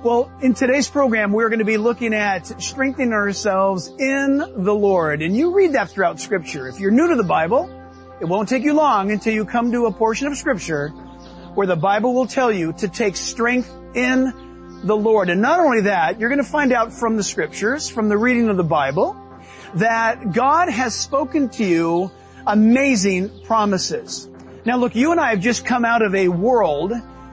Well, in today's program, we're going to be looking at strengthening ourselves in the Lord. And you read that throughout Scripture. If you're new to the Bible, it won't take you long until you come to a portion of Scripture where the Bible will tell you to take strength in the Lord. And not only that, you're going to find out from the Scriptures, from the reading of the Bible, that God has spoken to you amazing promises. Now look, you and I have just come out of a world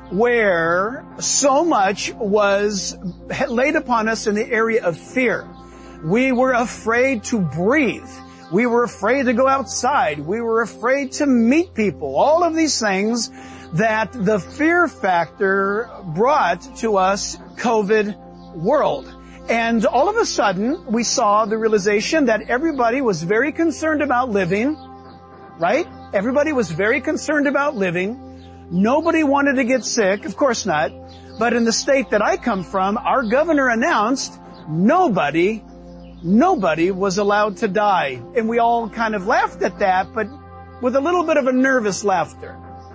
where so much was laid upon us in the area of fear. We were afraid to breathe. We were afraid to go outside. We were afraid to meet people. All of these things that the fear factor brought to us COVID world. And all of a sudden, we saw the realization that everybody was very concerned about living, right? Everybody was very concerned about living. Nobody wanted to get sick, of course not. But in the state that I come from, our governor announced nobody was allowed to die. And we all kind of laughed at that, but with a little bit of a nervous laughter.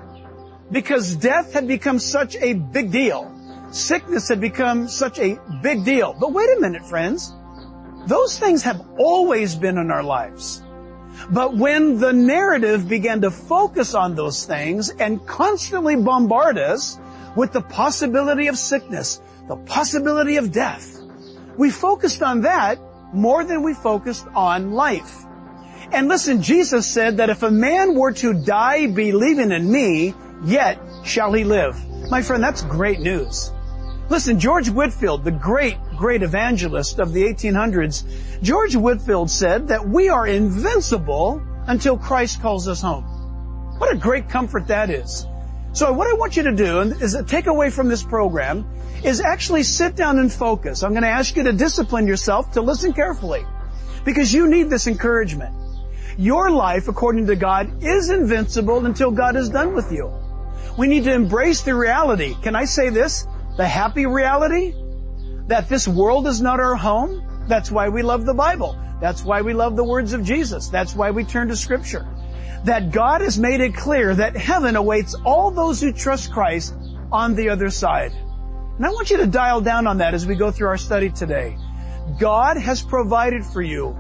Because death had become such a big deal. Sickness had become such a big deal. But wait a minute, friends. Those things have always been in our lives. But when the narrative began to focus on those things and constantly bombard us with the possibility of sickness, the possibility of death, we focused on that more than we focused on life. And listen, Jesus said that if a man were to die believing in me, yet shall he live. My friend, that's great news. Listen, George Whitefield, the great evangelist of the 1800s, George Whitefield said that we are invincible until Christ calls us home. What a great comfort that is. So what I want you to do is a takeaway from this program is actually sit down and focus. I'm going to ask you to discipline yourself to listen carefully because you need this encouragement. Your life, according to God, is invincible until God is done with you. We need to embrace the reality. Can I say this? The happy reality that this world is not our home. That's why we love the Bible. That's why we love the words of Jesus. That's why we turn to Scripture. That God has made it clear that heaven awaits all those who trust Christ on the other side. And I want you to dial down on that as we go through our study today. God has provided for you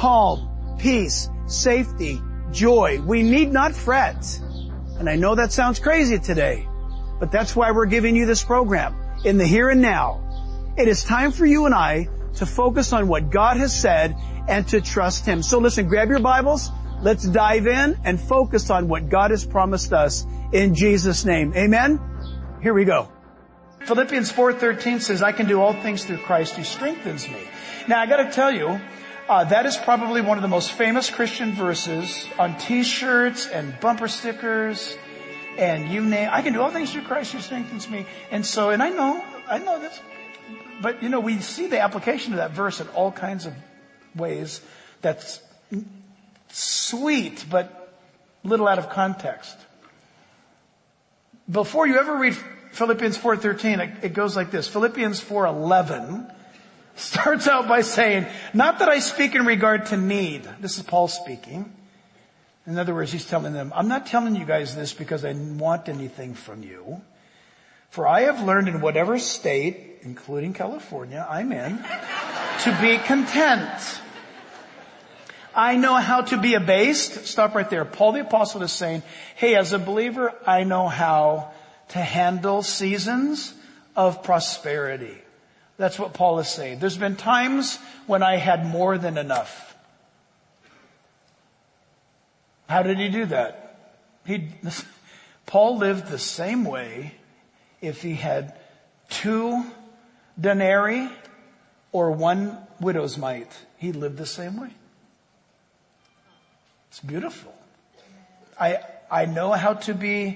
calm, peace, safety, joy. We need not fret. And I know that sounds crazy today, but that's why we're giving you this program. In the here and now, it is time for you and I to focus on what God has said and to trust Him. So listen, grab your Bibles. Let's dive in and focus on what God has promised us in Jesus' name. Amen? Here we go. Philippians 4:13 says, I can do all things through Christ who strengthens me. Now, I got to tell you, that is probably one of the most famous Christian verses on T-shirts and bumper stickers. And you name, I can do all things through Christ who strengthens me. And so, and I know this, but we see the application of that verse in all kinds of ways that's sweet, but little out of context. Before you ever read Philippians 4:13, it goes like this. Philippians 4:11 starts out by saying, not that I speak in regard to need. This is Paul speaking. In other words, he's telling them, I'm not telling you guys this because I want anything from you. For I have learned in whatever state, including California, I'm in, to be content. I know how to be abased. Stop right there. Paul the Apostle is saying, hey, as a believer, I know how to handle seasons of prosperity. That's what Paul is saying. There's been times when I had more than enough. How did he do that? Paul lived the same way if he had 2 denarii or 1 widow's mite. He lived the same way. It's beautiful. I know how to be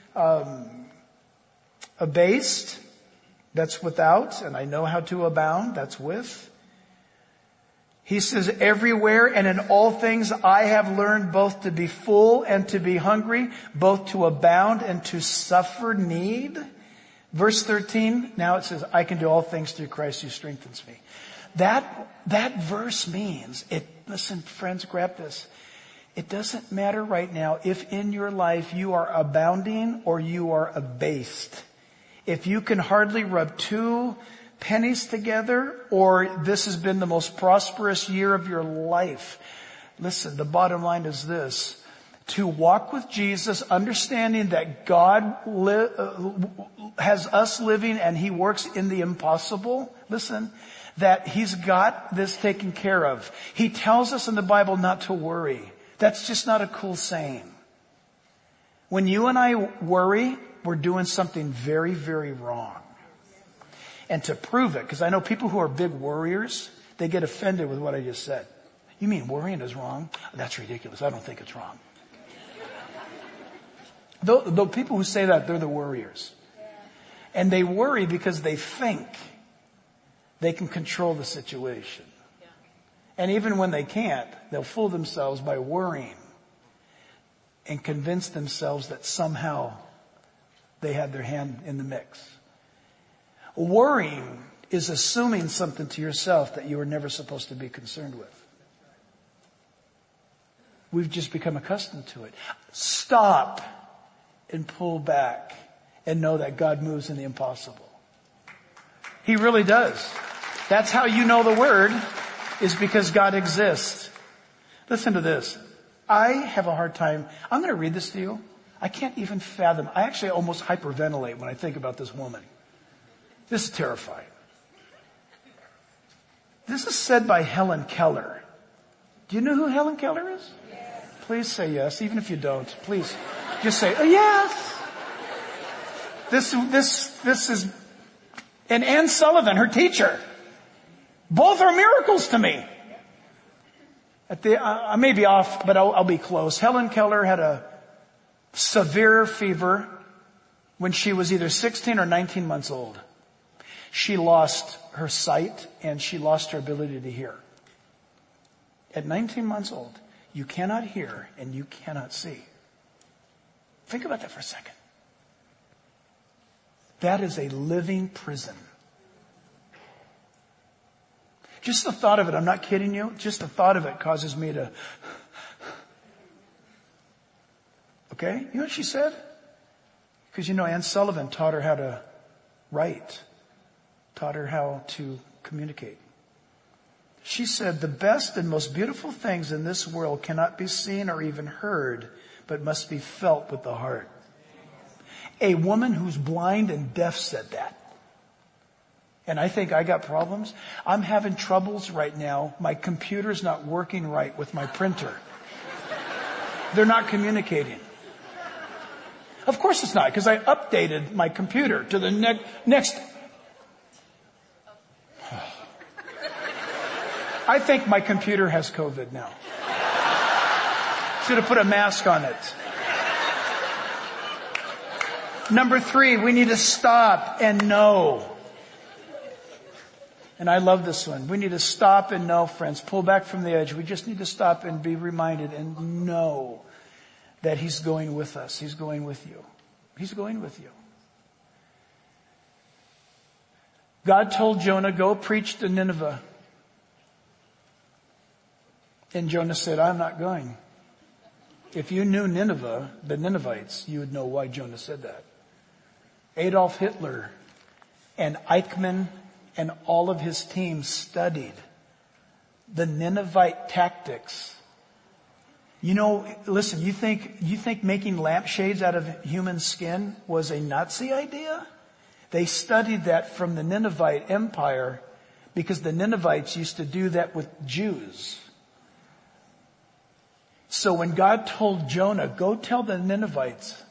abased. That's without. And I know how to abound. That's with. He says, everywhere and in all things I have learned both to be full and to be hungry, both to abound and to suffer need. Verse 13, now it says, I can do all things through Christ who strengthens me. That verse means, listen, friends, grab this. It doesn't matter right now if in your life you are abounding or you are abased. If you can hardly rub 2 pennies together, or this has been the most prosperous year of your life. Listen, the bottom line is this. To walk with Jesus, understanding that God has us living and He works in the impossible. Listen, that He's got this taken care of. He tells us in the Bible not to worry. That's just not a cool saying. When you and I worry, we're doing something very, very wrong. And to prove it, because I know people who are big worriers, they get offended with what I just said. You mean worrying is wrong? That's ridiculous. I don't think it's wrong. Though people who say that, they're the worriers. And they worry because they think they can control the situation. And even when they can't, they'll fool themselves by worrying and convince themselves that somehow they had their hand in the mix. Worrying is assuming something to yourself that you were never supposed to be concerned with. We've just become accustomed to it. Stop and pull back and know that God moves in the impossible. He really does. That's how you know the Word, is because God exists. Listen to this. I have a hard time. I'm going to read this to you. I can't even fathom. I actually almost hyperventilate when I think about this woman. This is terrifying. This is said by Helen Keller. Do you know who Helen Keller is? Yes. Please say yes, even if you don't. Please just say, oh, yes. This is, and Anne Sullivan, her teacher. Both are miracles to me. I may be off, but I'll be close. Helen Keller had a severe fever when she was either 16 or 19 months old. She lost her sight and she lost her ability to hear. At 19 months old, you cannot hear and you cannot see. Think about that for a second. That is a living prison. Just the thought of it, I'm not kidding you, just the thought of it causes me to... Okay? You know what she said? Because Anne Sullivan taught her how to write, taught her how to communicate. She said, the best and most beautiful things in this world cannot be seen or even heard, but must be felt with the heart. A woman who's blind and deaf said that. And I think I got problems. I'm having troubles right now. My computer's not working right with my printer. They're not communicating. Of course it's not, because I updated my computer to the next. I think my computer has COVID now. Should have put a mask on it. Number 3, we need to stop and know. And I love this one. We need to stop and know, friends. Pull back from the edge. We just need to stop and be reminded and know that He's going with us. He's going with you. He's going with you. God told Jonah, go preach to Nineveh. And Jonah said, I'm not going. If you knew Nineveh, the Ninevites, you would know why Jonah said that. Adolf Hitler and Eichmann and all of his team studied the Ninevite tactics. Listen, you think making lampshades out of human skin was a Nazi idea? They studied that from the Ninevite Empire because the Ninevites used to do that with Jews. So when God told Jonah, go tell the Ninevites,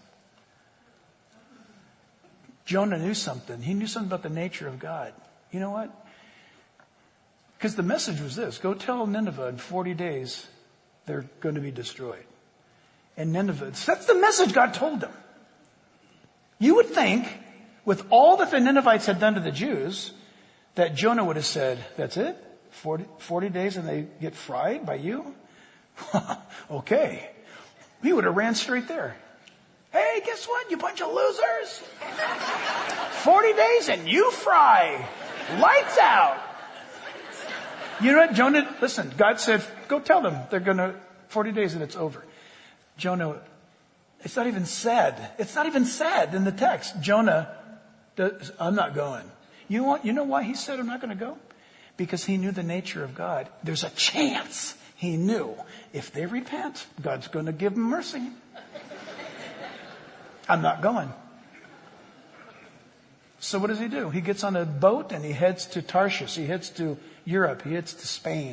Jonah knew something. He knew something about the nature of God. You know what? Because the message was this, go tell Nineveh in 40 days they're going to be destroyed. And Nineveh, that's the message God told them. You would think, with all that the Ninevites had done to the Jews, that Jonah would have said, that's it? 40 days and they get fried by you? Okay. He would have ran straight there. Hey, guess what, you bunch of losers? 40 days and you fry. Lights out. You know what, Jonah, listen, God said, go tell them they're going to, 40 days and it's over. Jonah, it's not even said. It's not even said in the text. Jonah, I'm not going. You know why he said, I'm not going to go? Because he knew the nature of God. There's a chance he knew if they repent, God's going to give them mercy. I'm not going. So what does he do? He gets on a boat and he heads to Tarshish. He heads to Europe. He heads to Spain.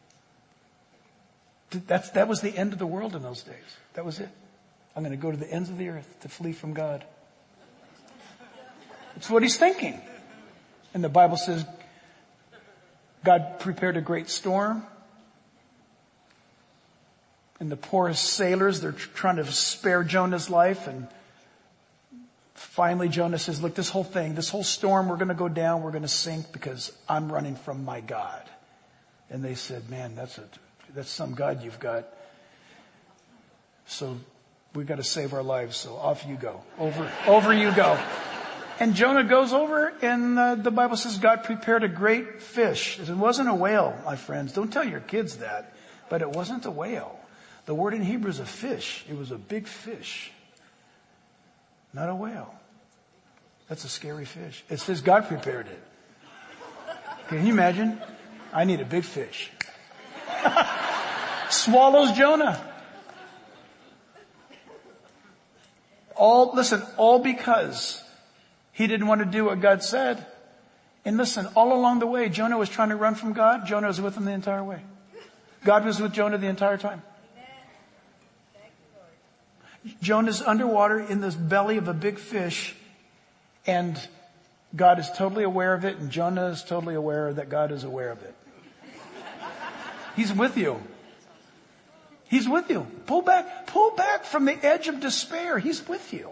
That was the end of the world in those days. That was it. I'm going to go to the ends of the earth to flee from God. It's what he's thinking. And the Bible says God prepared a great storm. And the poorest sailors, they're trying to spare Jonah's life. And finally Jonah says, look, this whole storm, we're going to go down, we're going to sink because I'm running from my God. And they said, man, that's some God you've got. So we've got to save our lives. So off you go. Over you go. And Jonah goes over, and the Bible says God prepared a great fish. It wasn't a whale, my friends. Don't tell your kids that. But it wasn't a whale. The word in Hebrew is a fish. It was a big fish. Not a whale. That's a scary fish. It says God prepared it. Can you imagine? I need a big fish. Swallows Jonah. All because he didn't want to do what God said. And listen, all along the way, Jonah was trying to run from God. Jonah was with him the entire way. God was with Jonah the entire time. Jonah's underwater in the belly of a big fish, and God is totally aware of it, and Jonah is totally aware that God is aware of it. He's with you. He's with you. Pull back from the edge of despair. He's with you.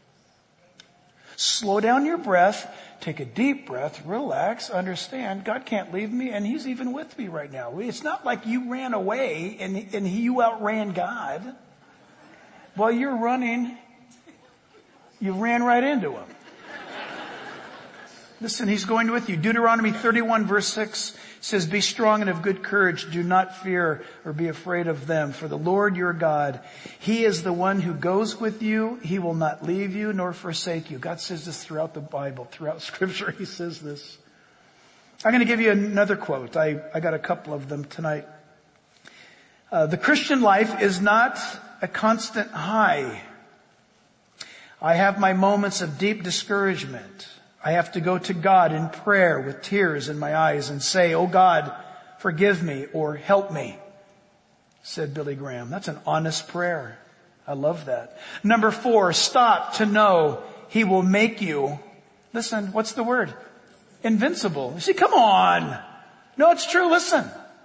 Slow down your breath. Take a deep breath. Relax. Understand God can't leave me, and he's even with me right now. It's not like you ran away and you outran God. While you're running, you ran right into him. Listen, he's going with you. Deuteronomy 31 verse 6 says, be strong and of good courage. Do not fear or be afraid of them. For the Lord your God, he is the one who goes with you. He will not leave you nor forsake you. God says this throughout the Bible, throughout Scripture. He says this. I'm going to give you another quote. I got a couple of them tonight. The Christian life is not a constant high. I have my moments of deep discouragement. I have to go to God in prayer with tears in my eyes and say, oh God, forgive me or help me, said Billy Graham. That's an honest prayer. I love that. Number 4, stop to know he will make you, listen, what's the word? Invincible. You see, come on. No, it's true. Listen.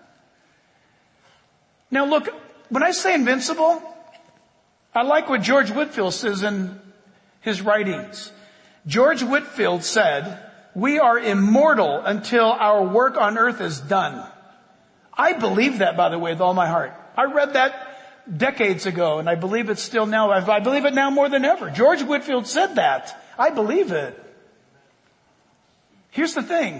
Now look, when I say invincible, I like what George Whitefield says in his writings. George Whitefield said, we are immortal until our work on earth is done. I believe that, by the way, with all my heart. I read that decades ago, and I believe it still now. I believe it now more than ever. George Whitefield said that. I believe it. Here's the thing.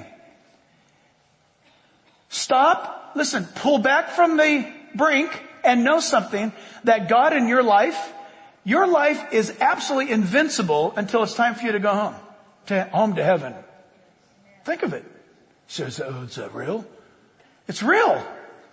Stop, listen, pull back from the brink and know something, that God in your life is absolutely invincible until it's time for you to go home to heaven. Think of it. So is that real? It's real.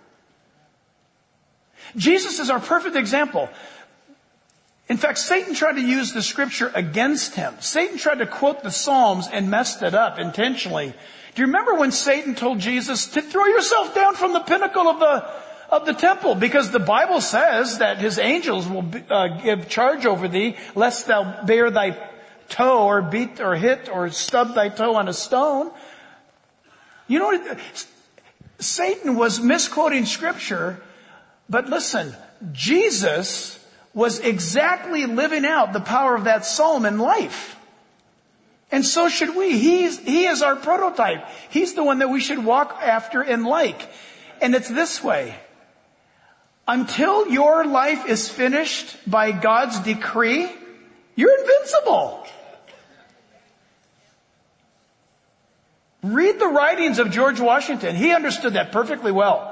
Jesus is our perfect example. In fact, Satan tried to use the scripture against him. Satan tried to quote the Psalms and messed it up intentionally. Do you remember when Satan told Jesus to throw yourself down from the pinnacle of the temple? Because the Bible says that his angels will give charge over thee, lest thou bear thy toe or beat or hit or stub thy toe on a stone. You know, Satan was misquoting scripture, but listen, Jesus was exactly living out the power of that psalm in life. And so should we. He is our prototype. He's the one that we should walk after and like. And it's this way. Until your life is finished by God's decree, you're invincible. Read the writings of George Washington. He understood that perfectly well.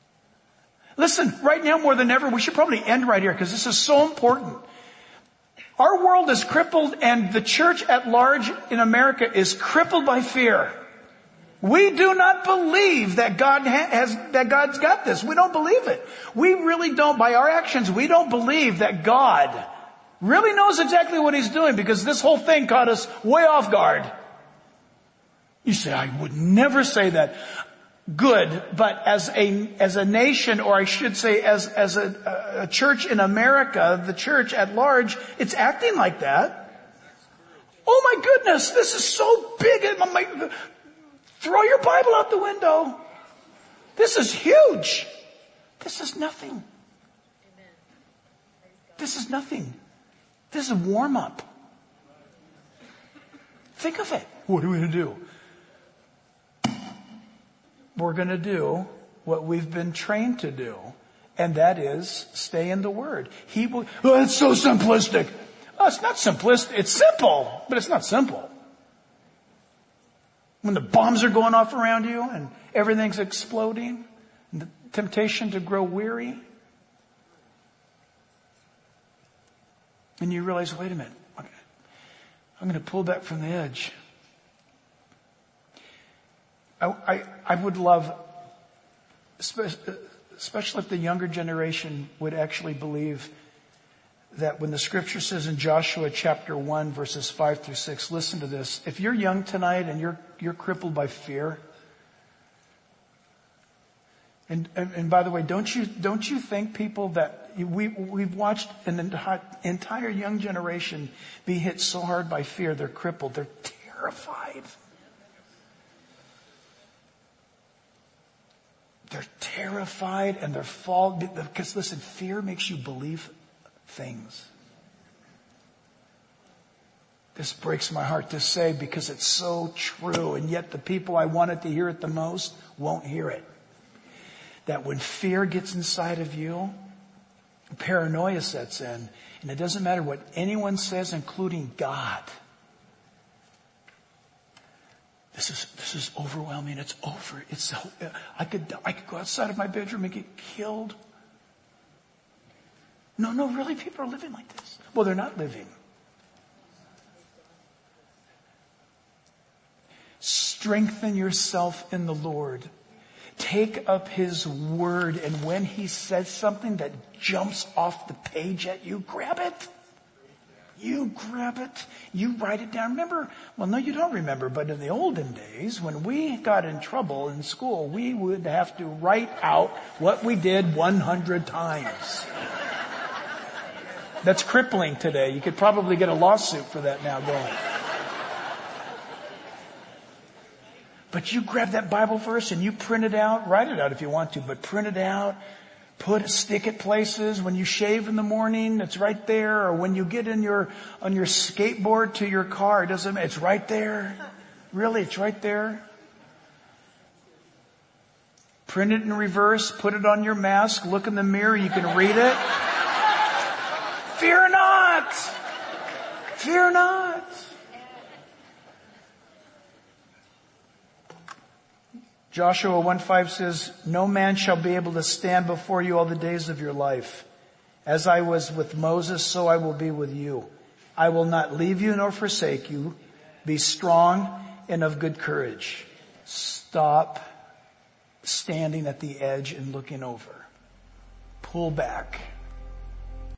Listen, right now more than ever, we should probably end right here because this is so important. Our world is crippled, and the church at large in America is crippled by fear. We do not believe that God's got this. We don't believe it. We really don't, by our actions, we don't believe that God really knows exactly what He's doing, because this whole thing caught us way off guard. You say, I would never say that. Good, but as a nation, or I should say as a church in America, the church at large, it's acting like that. Oh my goodness, this is so big. Throw your Bible out the window. This is huge. This is nothing. This is nothing. This is a warm-up. Think of it. What are we going to do? We're going to do what we've been trained to do, and that is stay in the Word. It's so simplistic. Oh, it's not simplistic. It's simple, but it's not simple. When the bombs are going off around you and everything's exploding, and the temptation to grow weary, and you realize, wait a minute, I'm going to pull back from the edge. I would love, especially if the younger generation would actually believe that when the scripture says in Joshua chapter 1 verses 5 through 6, listen to this. If you're young tonight and you're crippled by fear, and by the way, don't you think, people, that we've watched an entire young generation be hit so hard by fear, they're crippled, they're terrified. They're terrified and they're because listen, fear makes you believe things. This breaks my heart to say, because it's so true, and yet the people I wanted to hear it the most won't hear it. That when fear gets inside of you, paranoia sets in, and it doesn't matter what anyone says, including God. This is overwhelming. It's over. I could go outside of my bedroom and get killed. No, really, people are living like this. Well, they're not living. Strengthen yourself in the Lord. Take up His Word, and when He says something that jumps off the page at you, grab it. You grab it. You write it down. Remember, well, no, you don't remember, but in the olden days, when we got in trouble in school, we would have to write out what we did 100 times. That's crippling today. You could probably get a lawsuit for that now going. But you grab that Bible verse and you print it out. Write it out if you want to, but print it out. Stick it places. When you shave in the morning, it's right there. Or when you get on your skateboard to your car, it's right there. Really, it's right there. Print it in reverse. Put it on your mask. Look in the mirror. You can read it. Fear not. Fear not. Joshua 1:5 says, no man shall be able to stand before you all the days of your life. As I was with Moses, so I will be with you. I will not leave you nor forsake you. Be strong and of good courage. Stop standing at the edge and looking over. Pull back.